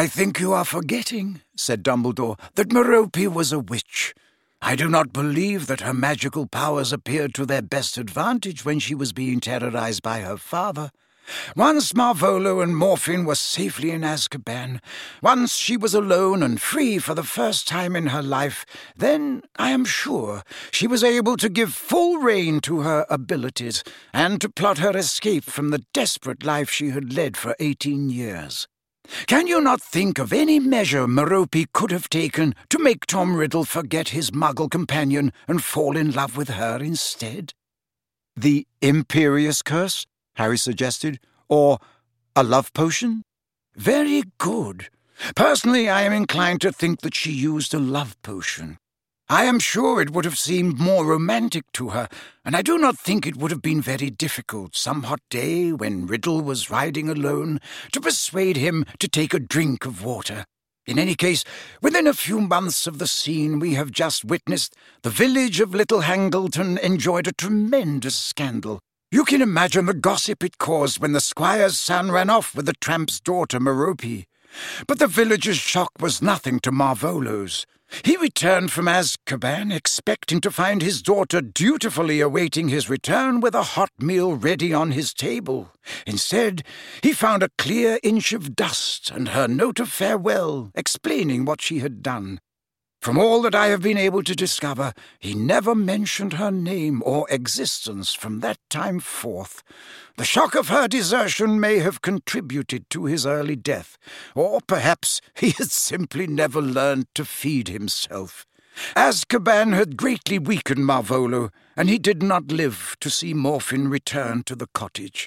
"I think you are forgetting," said Dumbledore, "that Merope was a witch. I do not believe that her magical powers appeared to their best advantage when she was being terrorized by her father. Once Marvolo and Morphine were safely in Azkaban, once she was alone and free for the first time in her life, then, I am sure, she was able to give full rein to her abilities and to plot her escape from the desperate life she had led for 18 years. Can you not think of any measure Merope could have taken to make Tom Riddle forget his Muggle companion and fall in love with her instead?" "The Imperious Curse?" Harry suggested. "Or a love potion?" "Very good. Personally, I am inclined to think that she used a love potion. I am sure it would have seemed more romantic to her, and I do not think it would have been very difficult some hot day when Riddle was riding alone to persuade him to take a drink of water. In any case, within a few months of the scene we have just witnessed, the village of Little Hangleton enjoyed a tremendous scandal. You can imagine the gossip it caused when the squire's son ran off with the tramp's daughter Merope. But the villagers' shock was nothing to Marvolo's. He returned from Azkaban expecting to find his daughter dutifully awaiting his return with a hot meal ready on his table. Instead, he found a clear inch of dust and her note of farewell, explaining what she had done. From all that I have been able to discover, he never mentioned her name or existence from that time forth. The shock of her desertion may have contributed to his early death, or perhaps he had simply never learned to feed himself. Azkaban had greatly weakened Marvolo, and he did not live to see Morphine return to the cottage."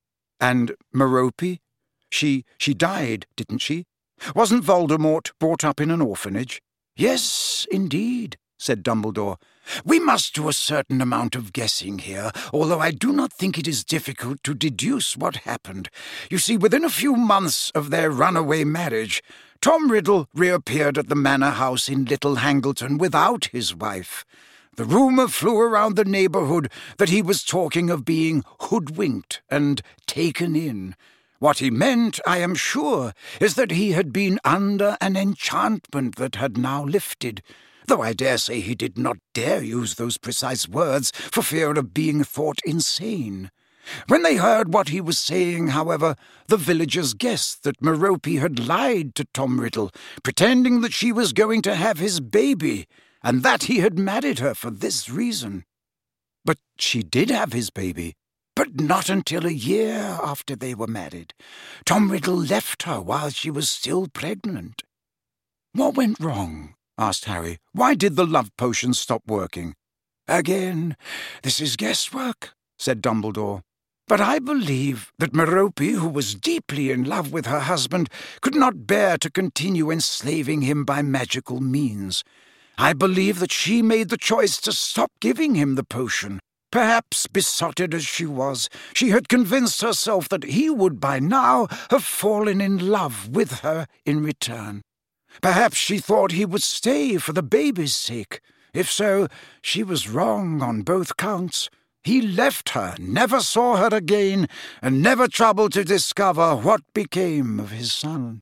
"And Merope? She died, didn't she? Wasn't Voldemort brought up in an orphanage?" "Yes, indeed," said Dumbledore. "We must do a certain amount of guessing here, although I do not think it is difficult to deduce what happened. You see, within a few months of their runaway marriage, Tom Riddle reappeared at the manor house in Little Hangleton without his wife. The rumour flew around the neighbourhood that he was talking of being hoodwinked and taken in. What he meant, I am sure, is that he had been under an enchantment that had now lifted, though I dare say he did not dare use those precise words for fear of being thought insane. When they heard what he was saying, however, the villagers guessed that Merope had lied to Tom Riddle, pretending that she was going to have his baby, and that he had married her for this reason." "But she did have his baby." "But not until a year after they were married. Tom Riddle left her while she was still pregnant." "What went wrong?" asked Harry. "Why did the love potion stop working?" "Again, this is guesswork," said Dumbledore. "But I believe that Merope, who was deeply in love with her husband, could not bear to continue enslaving him by magical means. I believe that she made the choice to stop giving him the potion. Perhaps, besotted as she was, she had convinced herself that he would by now have fallen in love with her in return. Perhaps she thought he would stay for the baby's sake. If so, she was wrong on both counts. He left her, never saw her again, and never troubled to discover what became of his son."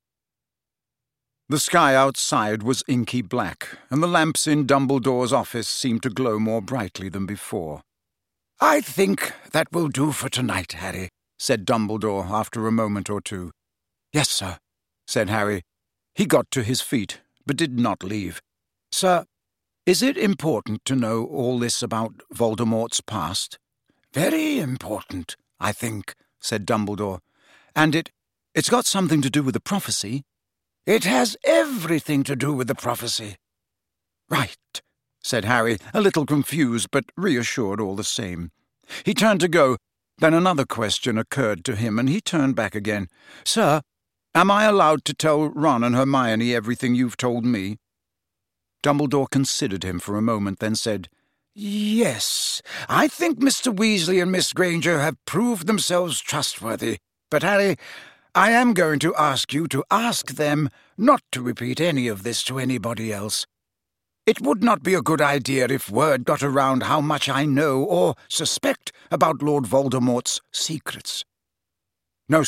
The sky outside was inky black, and the lamps in Dumbledore's office seemed to glow more brightly than before. "I think that will do for tonight, Harry," said Dumbledore after a moment or two. "Yes, sir," said Harry. He got to his feet, but did not leave. "Sir, is it important to know all this about Voldemort's past?" "Very important, I think," said Dumbledore. "And it's got something to do with the prophecy?" "It has everything to do with the prophecy." "Right," said Harry, a little confused but reassured all the same. He turned to go, then another question occurred to him, and he turned back again. "Sir, am I allowed to tell Ron and Hermione everything you've told me?" Dumbledore considered him for a moment, then said, "Yes, I think Mr. Weasley and Miss Granger have proved themselves trustworthy. But, Harry, I am going to ask you to ask them not to repeat any of this to anybody else. It would not be a good idea if word got around how much I know or suspect about Lord Voldemort's secrets." "No, sir,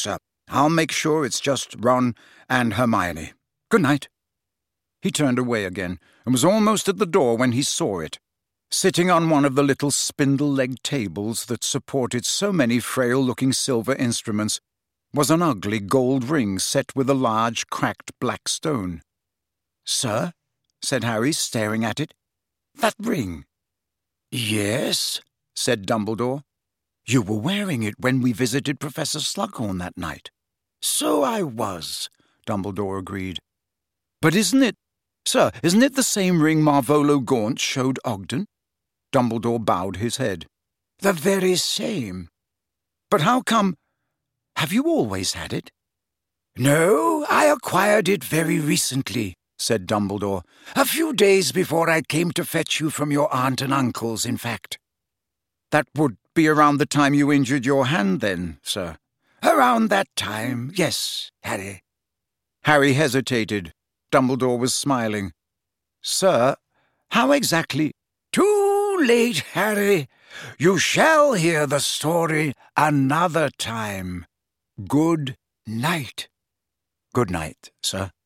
I'll make sure it's just Ron and Hermione. Good night." He turned away again, and was almost at the door when he saw it. Sitting on one of the little spindle-legged tables that supported so many frail-looking silver instruments was an ugly gold ring set with a large, cracked black stone. "Sir?" said Harry, staring at it. "That ring." "Yes," said Dumbledore. "You were wearing it when we visited Professor Slughorn that night." "So I was," Dumbledore agreed. "But isn't it the same ring Marvolo Gaunt showed Ogden?" Dumbledore bowed his head. "The very same." "But how come? Have you always had it?" "No, I acquired it very recently," said Dumbledore. "A few days before I came to fetch you from your aunt and uncle's, in fact." "That would be around the time you injured your hand, then, sir?" "Around that time, yes, Harry." Harry hesitated. Dumbledore was smiling. "Sir, how exactly—" "Too late, Harry. You shall hear the story another time. Good night." "Good night, sir."